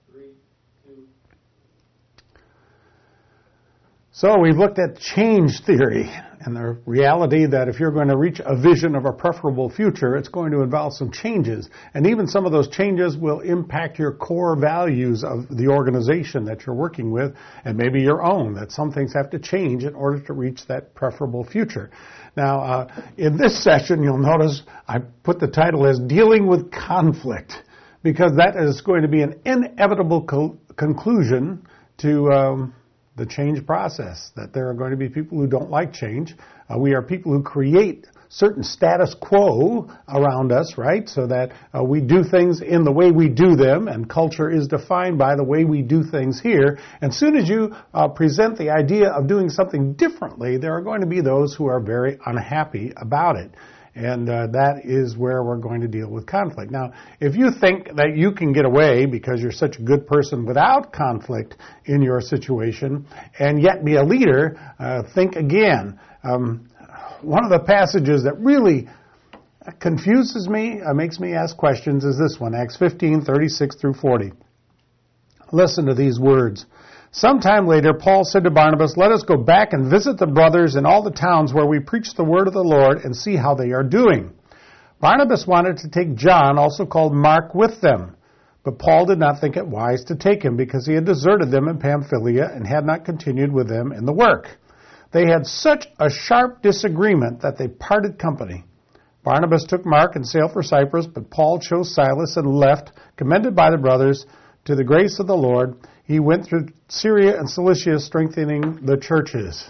So we've looked at change theory and the reality that if you're going to reach a vision of a preferable future, it's going to involve some changes. And even some of those changes will impact your core values of the organization that you're working with, and maybe your own, that some things have to change in order to reach that preferable future. Now, in this session, you'll notice I put the title as Dealing with Conflict, because that is going to be an inevitable conclusion to the change process, that there are going to be people who don't like change. We are people who create certain status quo around us, right? So that we do things in the way we do them, and culture is defined by the way we do things here. And as soon as you present the idea of doing something differently, there are going to be those who are very unhappy about it. And that is where we're going to deal with conflict. Now, if you think that you can get away because you're such a good person without conflict in your situation and yet be a leader, think again. One of the passages that really confuses me, makes me ask questions, is this one, Acts 15:36-40. Listen to these words. Sometime later, Paul said to Barnabas, "Let us go back and visit the brothers in all the towns where we preach the word of the Lord and see how they are doing." Barnabas wanted to take John, also called Mark, with them. But Paul did not think it wise to take him because he had deserted them in Pamphylia and had not continued with them in the work. They had such a sharp disagreement that they parted company. Barnabas took Mark and sailed for Cyprus, but Paul chose Silas and left, commended by the brothers to the grace of the Lord. He went through Syria and Cilicia, strengthening the churches.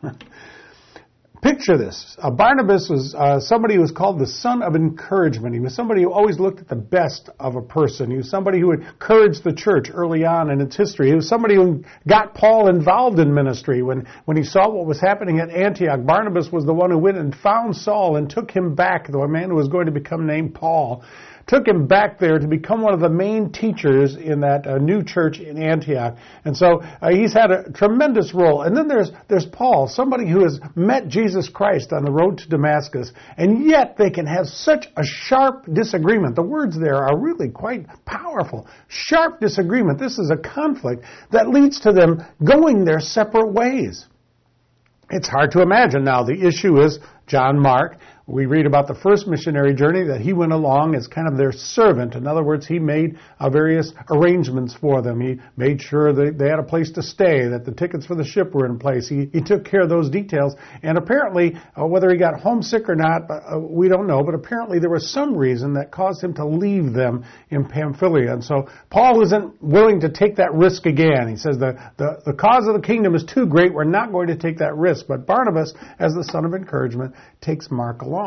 Picture this. Barnabas was somebody who was called the son of encouragement. He was somebody who always looked at the best of a person. He was somebody who encouraged the church early on in its history. He was somebody who got Paul involved in ministry. When he saw what was happening at Antioch, Barnabas was the one who went and found Saul and took him back, the man who was going to become named Paul. Took him back there to become one of the main teachers in that new church in Antioch. And so he's had a tremendous role. And then there's Paul, somebody who has met Jesus Christ on the road to Damascus, and yet they can have such a sharp disagreement. The words there are really quite powerful. Sharp disagreement. This is a conflict that leads to them going their separate ways. It's hard to imagine. Now, the issue is John Mark. We read about the first missionary journey that he went along as kind of their servant. In other words, he made various arrangements for them. He made sure that they had a place to stay, that the tickets for the ship were in place. He took care of those details. And apparently, whether he got homesick or not, we don't know, but apparently there was some reason that caused him to leave them in Pamphylia. And so Paul isn't willing to take that risk again. He says the cause of the kingdom is too great. We're not going to take that risk. But Barnabas, as the son of encouragement, takes Mark along.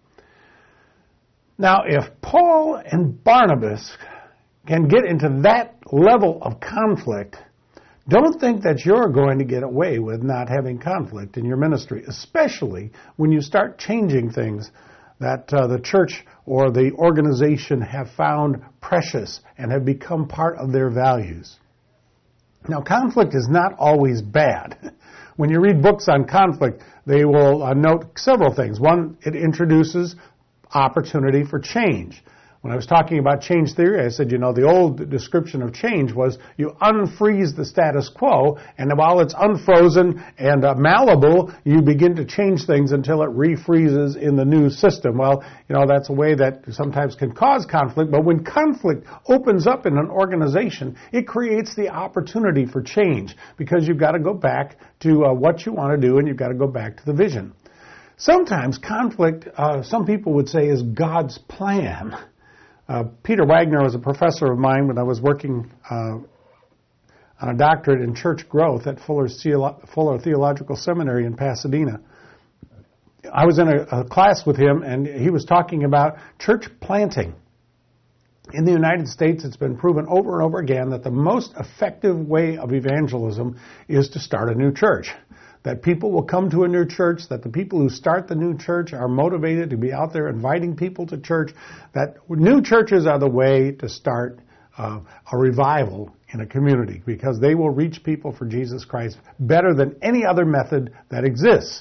Now, if Paul and Barnabas can get into that level of conflict, don't think that you're going to get away with not having conflict in your ministry, especially when you start changing things that the church or the organization have found precious and have become part of their values. Now, conflict is not always bad. When you read books on conflict, they will note several things. One, it introduces opportunity for change. When I was talking about change theory, I said, the old description of change was you unfreeze the status quo, and while it's unfrozen and malleable, you begin to change things until it refreezes in the new system. Well, that's a way that sometimes can cause conflict, but when conflict opens up in an organization, it creates the opportunity for change because you've got to go back to what you want to do, and you've got to go back to the vision. Sometimes conflict, some people would say, is God's plan. Peter Wagner was a professor of mine when I was working on a doctorate in church growth at Fuller Theological Seminary in Pasadena. I was in a class with him, and he was talking about church planting. In the United States, it's been proven over and over again that the most effective way of evangelism is to start a new church. That people will come to a new church, that the people who start the new church are motivated to be out there inviting people to church, that new churches are the way to start a revival in a community because they will reach people for Jesus Christ better than any other method that exists.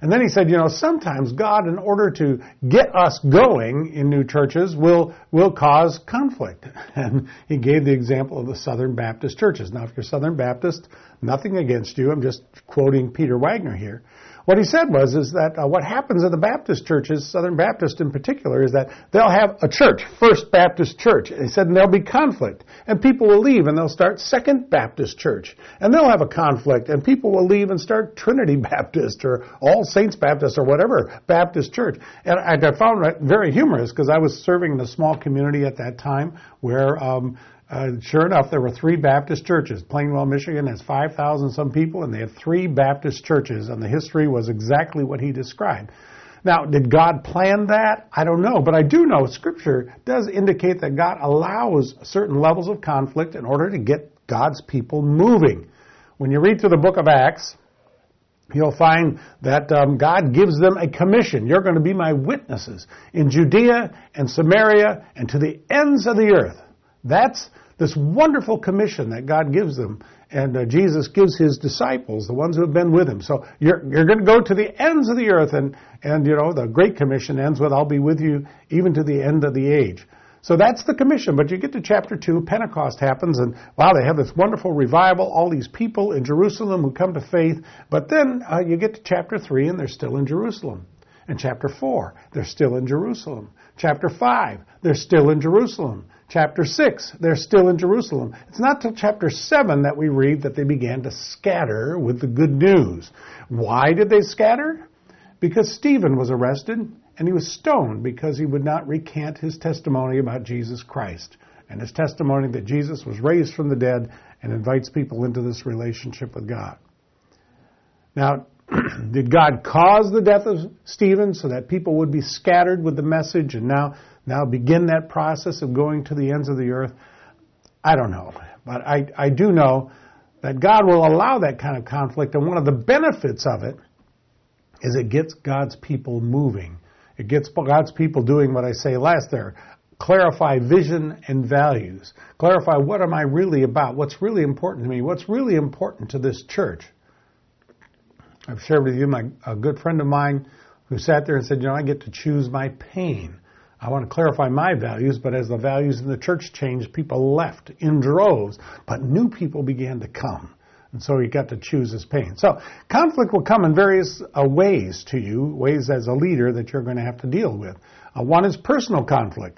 And then he said, sometimes God, in order to get us going in new churches, will cause conflict. And he gave the example of the Southern Baptist churches. Now, if you're Southern Baptist, nothing against you. I'm just quoting Peter Wagner here. What he said is that what happens in the Baptist churches, Southern Baptist in particular, is that they'll have a church, First Baptist Church. He said, and there'll be conflict. And people will leave and they'll start Second Baptist Church. And they'll have a conflict. And people will leave and start Trinity Baptist or All Saints Baptist or whatever Baptist church. And I found that very humorous because I was serving in a small community at that time where sure enough, there were 3 Baptist churches. Plainwell, Michigan has 5,000 some people, and they have 3 Baptist churches, and the history was exactly what he described. Now, did God plan that? I don't know, but I do know Scripture does indicate that God allows certain levels of conflict in order to get God's people moving. When you read through the book of Acts, you'll find that God gives them a commission. You're going to be my witnesses in Judea and Samaria and to the ends of the earth. That's this wonderful commission that God gives them, and Jesus gives his disciples, the ones who have been with him. So you're going to go to the ends of the earth, and the Great Commission ends with, I'll be with you even to the end of the age. So that's the commission, but you get to chapter 2, Pentecost happens, and wow, they have this wonderful revival, all these people in Jerusalem who come to faith, but then you get to chapter 3, and they're still in Jerusalem. And chapter 4, they're still in Jerusalem. Chapter 5, they're still in Jerusalem. Chapter 6, they're still in Jerusalem. It's not till chapter 7 that we read that they began to scatter with the good news. Why did they scatter? Because Stephen was arrested and he was stoned because he would not recant his testimony about Jesus Christ and his testimony that Jesus was raised from the dead and invites people into this relationship with God. Now, did God cause the death of Stephen so that people would be scattered with the message and now begin that process of going to the ends of the earth? I don't know. But I do know that God will allow that kind of conflict, and one of the benefits of it is it gets God's people moving. It gets God's people doing what I say last there. Clarify vision and values. Clarify what am I really about? What's really important to me? What's really important to this church? I've shared with you a good friend of mine who sat there and said, I get to choose my pain. I want to clarify my values, but as the values in the church changed, people left in droves, but new people began to come. And so he got to choose his pain. So conflict will come in various ways to you, ways as a leader that you're going to have to deal with. One is personal conflict.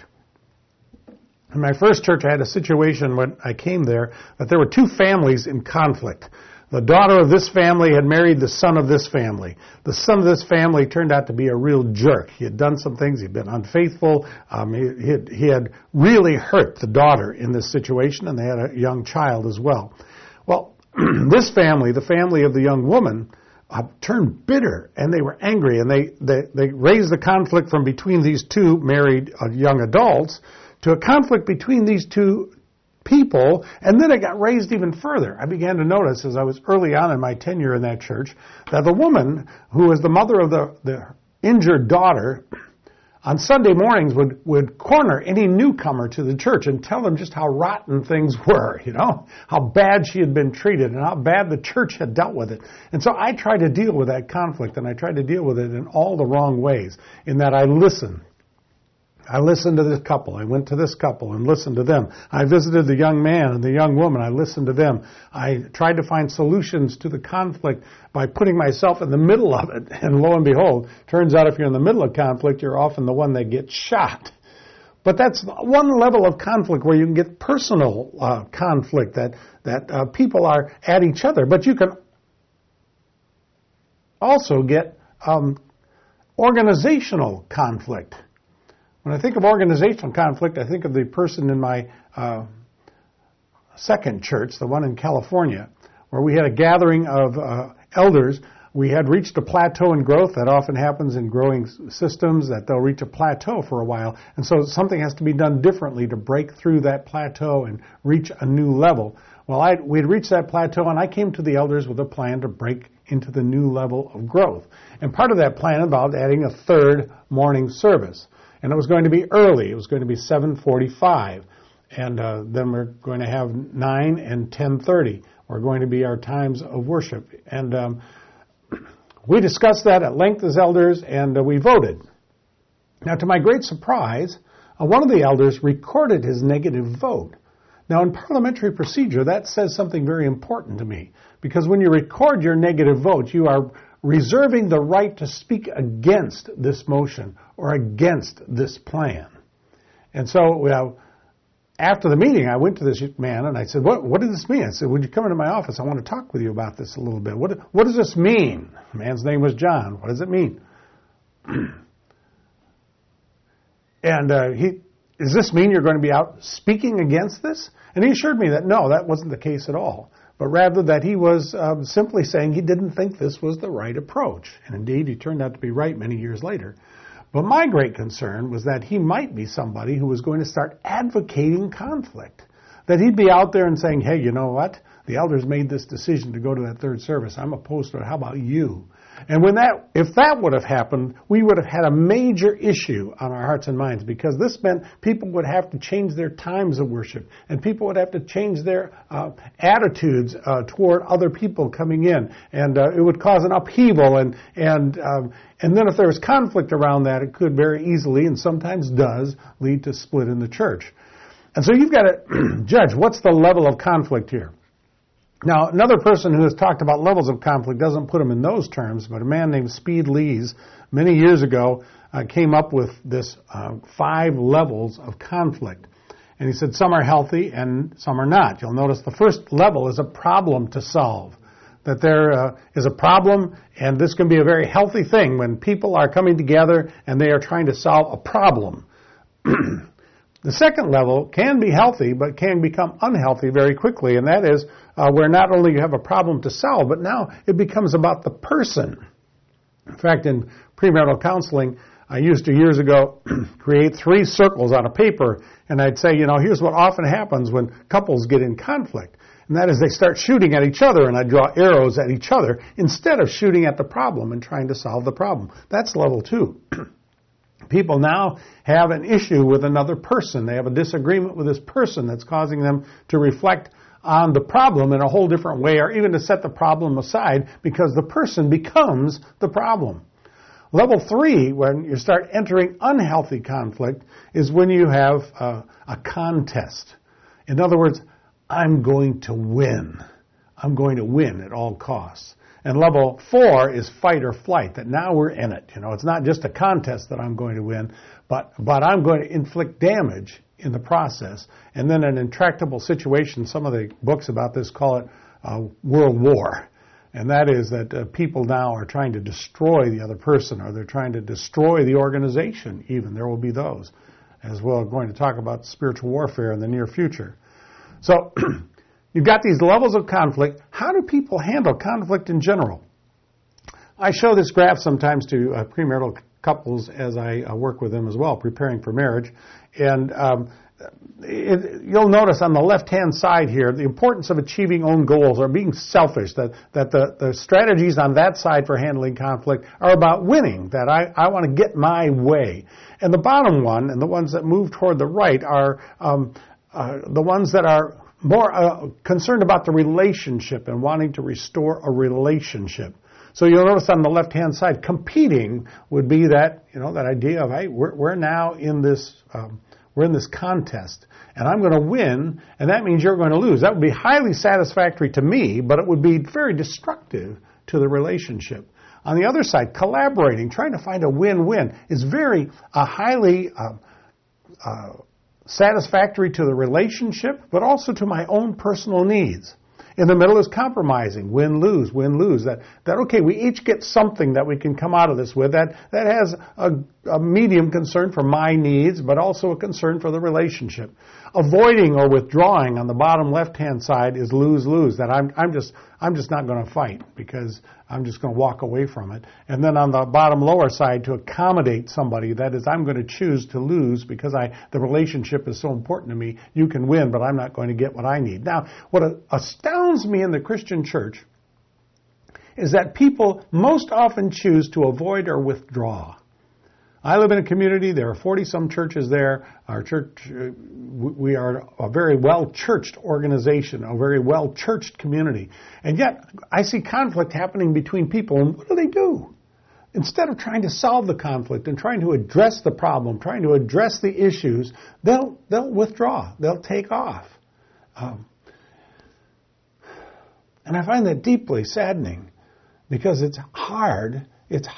In my first church, I had a situation when I came there that there were 2 families in conflict. The daughter of this family had married the son of this family. The son of this family turned out to be a real jerk. He had done some things. He'd been unfaithful. He had really hurt the daughter in this situation, and they had a young child as well. Well, this family, the family of the young woman, turned bitter, and they were angry, and they raised the conflict from between these 2 married young adults to a conflict between these 2 people, and then it got raised even further. I began to notice as I was early on in my tenure in that church that the woman who was the mother of the injured daughter on Sunday mornings would corner any newcomer to the church and tell them just how rotten things were, how bad she had been treated and how bad the church had dealt with it. And so I tried to deal with that conflict, and I tried to deal with it in all the wrong ways, in that I listened. I listened to this couple. I went to this couple and listened to them. I visited the young man and the young woman. I listened to them. I tried to find solutions to the conflict by putting myself in the middle of it. And lo and behold, turns out if you're in the middle of conflict, you're often the one that gets shot. But that's one level of conflict where you can get personal conflict that people are at each other. But you can also get organizational conflict. When I think of organizational conflict, I think of the person in my second church, the one in California, where we had a gathering of elders. We had reached a plateau in growth. That often happens in growing systems, that they'll reach a plateau for a while. And so something has to be done differently to break through that plateau and reach a new level. Well, we had reached that plateau, and I came to the elders with a plan to break into the new level of growth. And part of that plan involved adding a 3rd morning service. And it was going to be early. It was going to be 7:45. And then we're going to have 9 and 10:30. We're going to be our times of worship. And We discussed that at length as elders, and we voted. Now, to my great surprise, one of the elders recorded his negative vote. Now, in parliamentary procedure, that says something very important to me, because when you record your negative vote, you are reserving the right to speak against this motion or against this plan. And so, after the meeting, I went to this man and I said, what does this mean? I said, would you come into my office? I want to talk with you about this a little bit. What does this mean? The man's name was John. What does it mean? And does this mean you're going to be out speaking against this? And he assured me that no, that wasn't the case at all. But rather that he was simply saying he didn't think this was the right approach. And indeed, he turned out to be right many years later. But my great concern was that he might be somebody who was going to start advocating conflict. That he'd be out there and saying, hey, you know what? The elders made this decision to go to that third service. I'm opposed to it. How about you? And if that would have happened, we would have had a major issue on our hearts and minds, because this meant people would have to change their times of worship, and people would have to change their attitudes toward other people coming in, and it would cause an upheaval, and then if there was conflict around that, it could very easily, and sometimes does, lead to split in the church. And so you've got to judge what's the level of conflict here. Now, another person who has talked about levels of conflict doesn't put them in those terms, but a man named Speed Lees many years ago came up with this 5 levels of conflict. And he said some are healthy and some are not. You'll notice the first level is a problem to solve. That there is a problem, and this can be a very healthy thing when people are coming together and they are trying to solve a problem. The second level can be healthy, but can become unhealthy very quickly, and that is where not only you have a problem to solve, but now it becomes about the person. In fact, in premarital counseling, I used to years ago create 3 circles on a paper, and I'd say, here's what often happens when couples get in conflict, and that is they start shooting at each other, and I draw arrows at each other instead of shooting at the problem and trying to solve the problem. That's level 2. People now have an issue with another person. They have a disagreement with this person that's causing them to reflect on the problem in a whole different way, or even to set the problem aside, because the person becomes the problem. Level 3, when you start entering unhealthy conflict, is when you have a contest. In other words, I'm going to win. I'm going to win at all costs. And level 4 is fight or flight, that now we're in it. It's not just a contest that I'm going to win, but I'm going to inflict damage in the process. And then an intractable situation, some of the books about this call it world war. And that is that people now are trying to destroy the other person, or they're trying to destroy the organization even. There will be those. As well, we're going to talk about spiritual warfare in the near future. So you've got these levels of conflict. How do people handle conflict in general? I show this graph sometimes to premarital couples as I work with them as well, preparing for marriage. And you'll notice on the left-hand side here the importance of achieving own goals or being selfish, that the strategies on that side for handling conflict are about winning, that I want to get my way. And the bottom one, and the ones that move toward the right, are the ones that are more concerned about the relationship and wanting to restore a relationship. So you'll notice on the left-hand side, competing would be that, that idea of, hey, we're now in this, we're in this contest, and I'm going to win, and that means you're going to lose. That would be highly satisfactory to me, but it would be very destructive to the relationship. On the other side, collaborating, trying to find a win-win, is very highly satisfactory to the relationship, but also to my own personal needs. In the middle is compromising, win-lose, win-lose. That okay, we each get something that we can come out of this with that has a medium concern for my needs, but also a concern for the relationship. Avoiding or withdrawing on the bottom left-hand side is lose-lose. That I'm just not going to fight because I'm just going to walk away from it. And then on the bottom lower side, to accommodate somebody, that is, I'm going to choose to lose because the relationship is so important to me. You can win, but I'm not going to get what I need. Now, what astounds me in the Christian church is that people most often choose to avoid or withdraw. I live in a community. There are 40-some churches there. Our church, we are a very well-churched organization, a very well-churched community. And yet, I see conflict happening between people. And what do? Instead of trying to solve the conflict and trying to address the problem, trying to address the issues, they'll withdraw. They'll take off. And I find that deeply saddening because it's hard. It's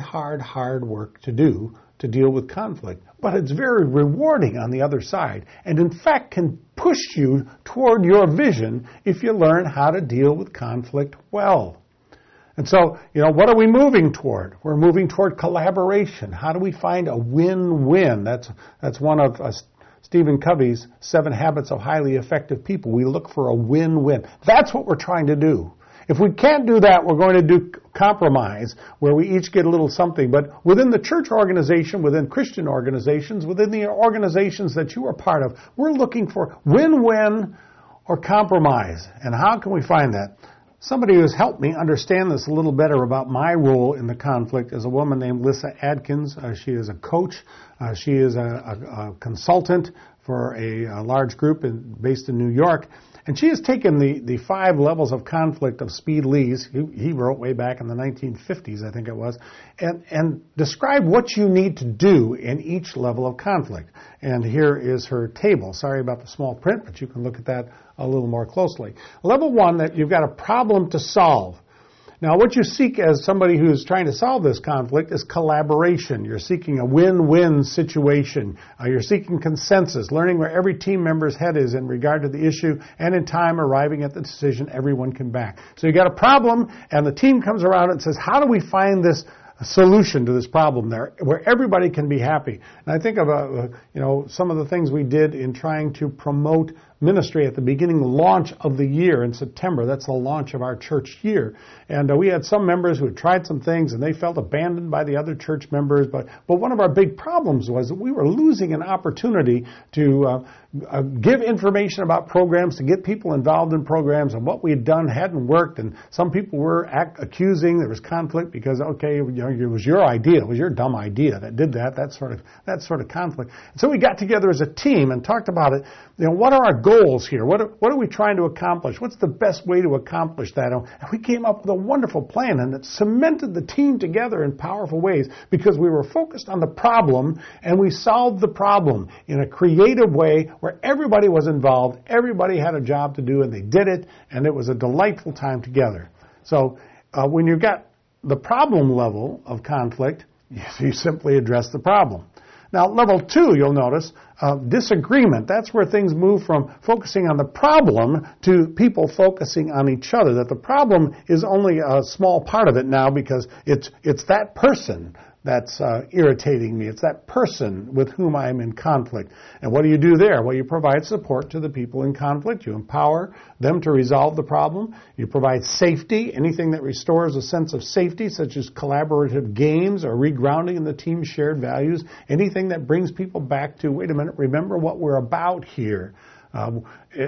hard work to do to deal with conflict. But it's very rewarding on the other side. And in fact can push you toward your vision if you learn how to deal with conflict well. And so, what are we moving toward? We're moving toward collaboration. How do we find a win-win? That's one of Stephen Covey's 7 Habits of Highly Effective People. We look for a win-win. That's what we're trying to do. If we can't do that, we're going to do compromise, where we each get a little something. But within the church organization, within Christian organizations, within the organizations that you are part of, we're looking for win-win or compromise. And how can we find that? Somebody who has helped me understand this a little better about my role in the conflict is a woman named Lissa Adkins. She is a coach. She is a consultant for a large group based in New York. And she has taken the 5 levels of conflict of Speed Lee's, he wrote way back in the 1950s, I think it was, and described what you need to do in each level of conflict. And here is her table. Sorry about the small print, but you can look at that a little more closely. Level 1, that you've got a problem to solve. Now, what you seek as somebody who's trying to solve this conflict is collaboration. You're seeking a win-win situation. You're seeking consensus, learning where every team member's head is in regard to the issue, and in time arriving at the decision everyone can back. So you got a problem, and the team comes around and says, how do we find this solution to this problem there, where everybody can be happy? And I think of some of the things we did in trying to promote ministry at the beginning launch of the year in September. That's the launch of our church year. And we had some members who had tried some things and they felt abandoned by the other church members. But one of our big problems was that we were losing an opportunity to give information about programs, to get people involved in programs, and what we had done hadn't worked. And some people were accusing there was conflict because, it was your idea, it was your dumb idea that did that sort of conflict. And so we got together as a team and talked about it. What are our goals here? What are we trying to accomplish? What's the best way to accomplish that? And we came up with a wonderful plan, and it cemented the team together in powerful ways because we were focused on the problem, and we solved the problem in a creative way where everybody was involved, everybody had a job to do, and they did it, and it was a delightful time together. So when you've got the problem level of conflict, you simply address the problem. Now, level 2, you'll notice, disagreement. That's where things move from focusing on the problem to people focusing on each other. That the problem is only a small part of it now because it's that person that's irritating me. It's that person with whom I'm in conflict. And what do you do there? Well, you provide support to the people in conflict. You empower them to resolve the problem. You provide safety, anything that restores a sense of safety, such as collaborative games or regrounding in the team's shared values. Anything that brings people back to, wait a minute, remember what we're about here. And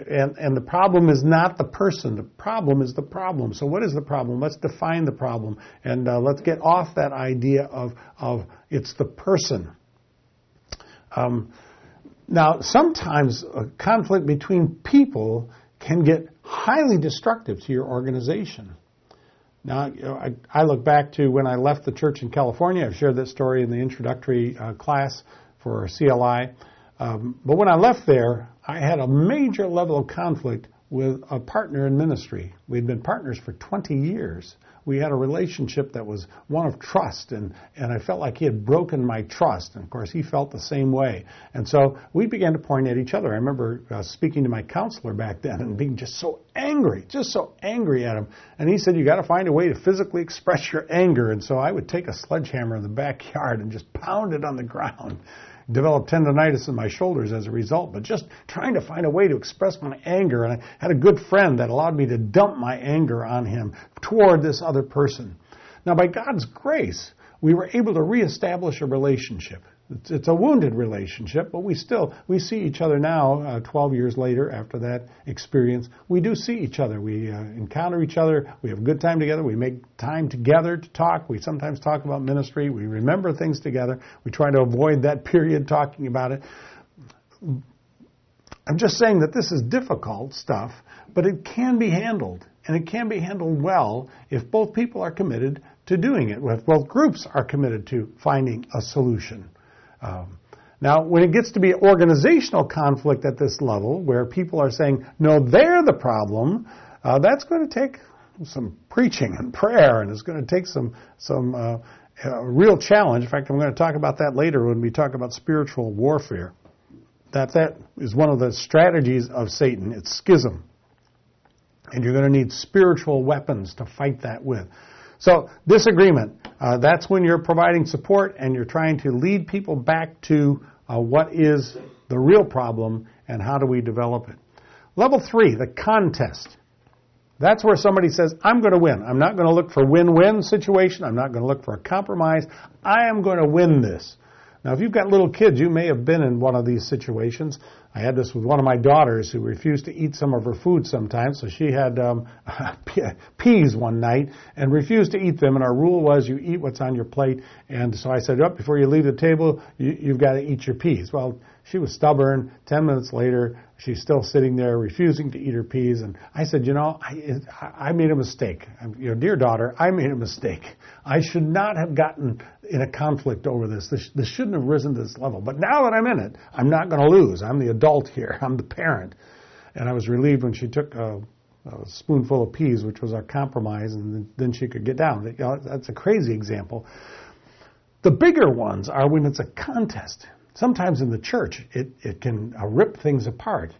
the problem is not the person. The problem is the problem. So what is the problem? Let's define the problem. And let's get off that idea of it's the person. Now, sometimes a conflict between people can get highly destructive to your organization. Now, I look back to when I left the church in California. I've shared that story in the introductory class for CLI. But when I left there, I had a major level of conflict with a partner in ministry. We'd been partners for 20 years. We had a relationship that was one of trust, and I felt like he had broken my trust. And, of course, he felt the same way. And so we began to point at each other. I remember speaking to my counselor back then and being just so angry at him. And he said, you got to find a way to physically express your anger. And so I would take a sledgehammer in the backyard and just pound it on the ground. Developed tendonitis in my shoulders as a result, but just trying to find a way to express my anger. And I had a good friend that allowed me to dump my anger on him toward this other person. Now, by God's grace, we were able to reestablish a relationship. It's a wounded relationship, but we see each other now, 12 years later after that experience. We do see each other. We encounter each other. We have a good time together. We make time together to talk. We sometimes talk about ministry. We remember things together. We try to avoid that period talking about it. I'm just saying that this is difficult stuff, but it can be handled. And it can be handled well if both people are committed to doing it, if both groups are committed to finding a solution. Now, when it gets to be organizational conflict at this level, where people are saying, no, they're the problem, that's going to take some preaching and prayer, and it's going to take some real challenge. In fact, I'm going to talk about that later when we talk about spiritual warfare. That is one of the strategies of Satan. It's schism. And you're going to need spiritual weapons to fight that with. So disagreement, that's when you're providing support and you're trying to lead people back to what is the real problem and how do we develop it. Level 3, the contest. That's where somebody says, I'm going to win. I'm not going to look for win-win situation. I'm not going to look for a compromise. I am going to win this. Now, if you've got little kids, you may have been in one of these situations. I had this with one of my daughters who refused to eat some of her food sometimes. So she had peas one night and refused to eat them. And our rule was you eat what's on your plate. And so I said, before you leave the table, you've got to eat your peas. Well, she was stubborn. 10 minutes later, she's still sitting there refusing to eat her peas. And I said, I made a mistake. Dear daughter, I made a mistake. I should not have gotten in a conflict over this. This shouldn't have risen to this level. But now that I'm in it, I'm not going to lose. I'm the adult here. I'm the parent. And I was relieved when she took a spoonful of peas, which was our compromise, and then she could get down. That's a crazy example. The bigger ones are when it's a contest. Sometimes in the church, it can rip things apart.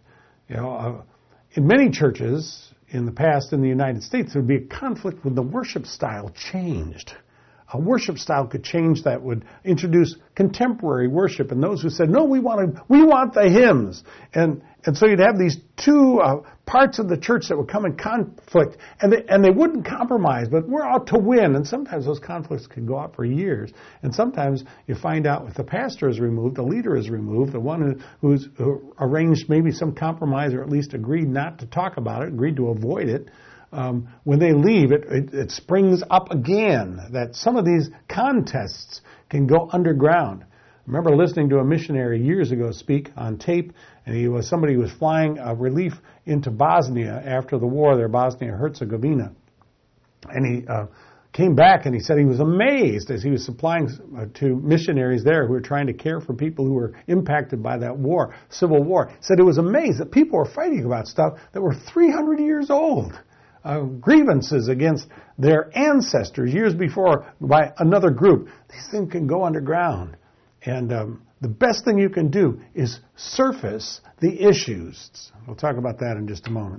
In many churches in the past in the United States, there would be a conflict when the worship style changed. A worship style could change that would introduce contemporary worship, and those who said, no, we want the hymns. And so you'd have these two parts of the church that would come in conflict, and they wouldn't compromise, but we're out to win. And sometimes those conflicts could go on for years. And sometimes you find out if the pastor is removed, the leader is removed, the one who arranged maybe some compromise or at least agreed not to talk about it, agreed to avoid it, when they leave, it springs up again, that some of these contests can go underground. I remember listening to a missionary years ago speak on tape, and somebody who was flying relief into Bosnia after the war there, Bosnia-Herzegovina. And he came back and he said he was amazed as he was supplying to missionaries there who were trying to care for people who were impacted by that war, civil war. He said he was amazed that people were fighting about stuff that were 300 years old. Grievances against their ancestors years before by another group. These things can go underground. And the best thing you can do is surface the issues. We'll talk about that in just a moment.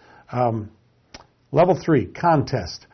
Level 3, contest.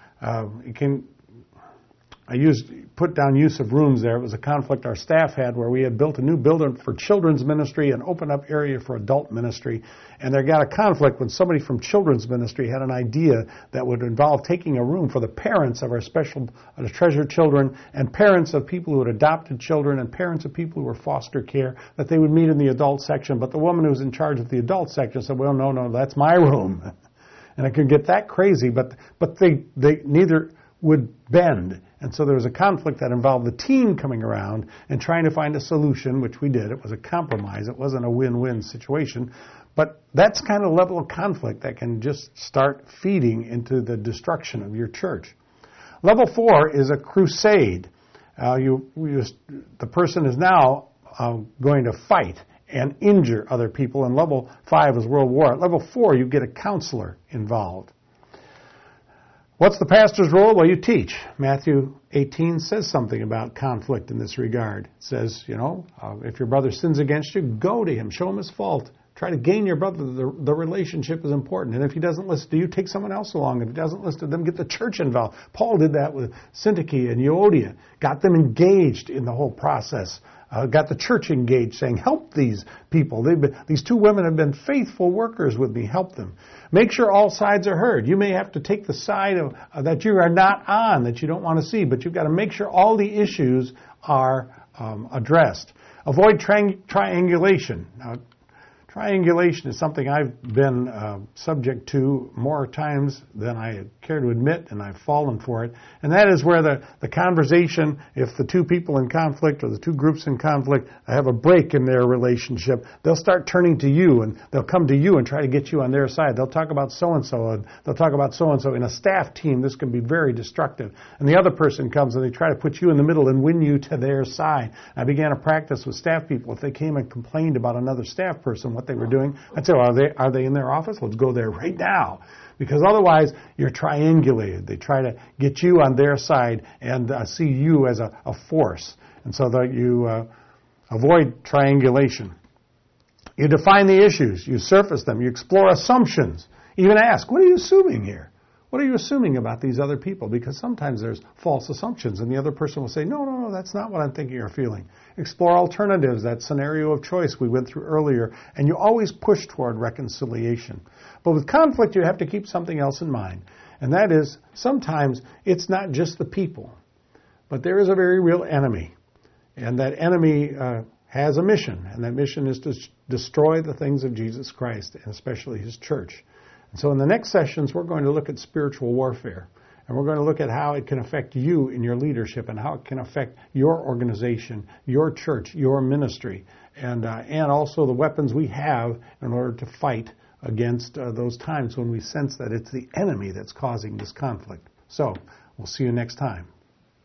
I put down use of rooms there. It was a conflict our staff had where we had built a new building for children's ministry and opened up area for adult ministry. And there got a conflict when somebody from children's ministry had an idea that would involve taking a room for the parents of our special treasured children and parents of people who had adopted children and parents of people who were foster care, that they would meet in the adult section. But the woman who was in charge of the adult section said, well, no, that's my room. And it could get that crazy, but they neither would bend. And so there was a conflict that involved the team coming around and trying to find a solution, which we did. It was a compromise. It wasn't a win-win situation. But that's kind of level of conflict that can just start feeding into the destruction of your church. Level 4 is a crusade. The person is now going to fight and injure other people. And level 5 is World War. At level 4, you get a counselor involved. What's the pastor's role? Well, you teach. Matthew 18 says something about conflict in this regard. It says, if your brother sins against you, go to him. Show him his fault. Try to gain your brother. The relationship is important. And if he doesn't listen to you, take someone else along. If he doesn't listen to them, get the church involved. Paul did that with Syntyche and Euodia. Got them engaged in the whole process. Got the church engaged, saying, help these people. These two women have been faithful workers with me. Help them. Make sure all sides are heard. You may have to take the side that you are not on, that you don't want to see, but you've got to make sure all the issues are addressed. Avoid triangulation. Now, triangulation is something I've been subject to more times than I care to admit, and I've fallen for it. And that is where the conversation, if the two people in conflict or the two groups in conflict have a break in their relationship, they'll start turning to you, and they'll come to you and try to get you on their side. They'll talk about so-and-so, and they'll talk about so-and-so. In a staff team, this can be very destructive. And the other person comes and they try to put you in the middle and win you to their side. I began to practice with staff people. If they came and complained about another staff person, what they were doing, I'd say, well, are they in their office? Let's go there right now. Because otherwise, you're triangulated. They try to get you on their side and see you as a force. And so that you avoid triangulation. You define the issues. You surface them. You explore assumptions. Even ask, what are you assuming here? What are you assuming about these other people? Because sometimes there's false assumptions, and the other person will say, no, that's not what I'm thinking or feeling. Explore alternatives, that scenario of choice we went through earlier, and you always push toward reconciliation. But with conflict, you have to keep something else in mind, and that is sometimes it's not just the people, but there is a very real enemy, and that enemy has a mission, and that mission is to destroy the things of Jesus Christ, and especially His church. And so in the next sessions, we're going to look at spiritual warfare. And we're going to look at how it can affect you in your leadership and how it can affect your organization, your church, your ministry, and also the weapons we have in order to fight against those times when we sense that it's the enemy that's causing this conflict. So we'll see you next time.